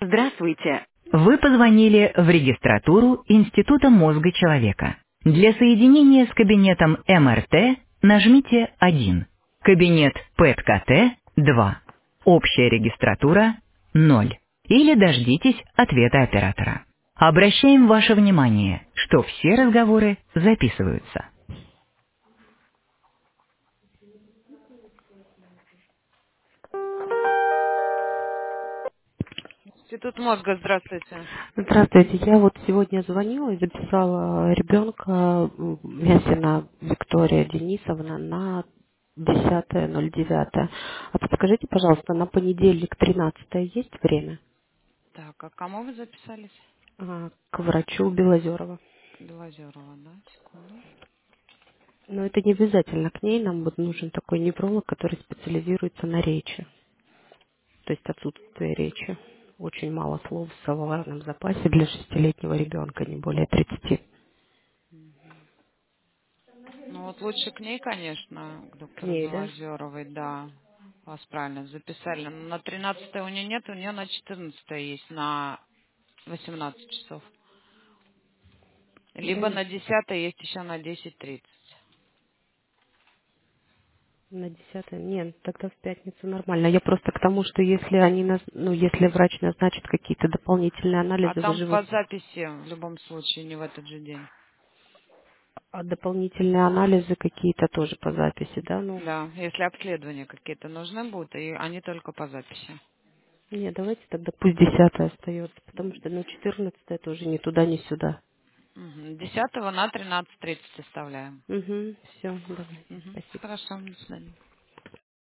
Здравствуйте. Вы позвонили в регистратуру Института мозга человека. Для соединения с кабинетом МРТ нажмите 1. Кабинет ПЭТ-КТ 2. Общая регистратура 0. Или дождитесь ответа оператора. Обращаем ваше внимание, что все разговоры записываются. Институт мозга, здравствуйте. Здравствуйте. Я вот сегодня звонила и записала ребенка Мясина Виктория Денисовна на 10.09. А подскажите, пожалуйста, на понедельник 13 есть время? Так, а кому вы записались? К врачу Белозерова. Белозерова, да? Секунду. Но это не обязательно к ней. Нам вот нужен такой невролог, который специализируется на речи. То есть отсутствие речи. Очень мало слов в словарном запасе для шестилетнего ребенка, не более 30. Ну вот лучше к ней, конечно, к К доктору ней, да? Белозеровой, да. Вас правильно записали. Но на 13 у нее нет, у нее на 14 есть, на 18 часов. Либо Ну, на 10 есть еще на 10:30. на 10 нет, тогда в пятницу нормально. Я просто к тому, что если они если врач назначит какие-то дополнительные А анализы, вы там же по записи в любом случае, не в этот же день. а дополнительные анализы какие-то тоже по записи, да? Да, если обследования какие-то нужны будут, и они только по записи. Нет, давайте тогда пусть 10 остается, потому что 14 тоже ни туда, ни сюда. 10 на 13:30 оставляем. Угу, все, давайте, Мгм. спасибо. Хорошо, до свидания.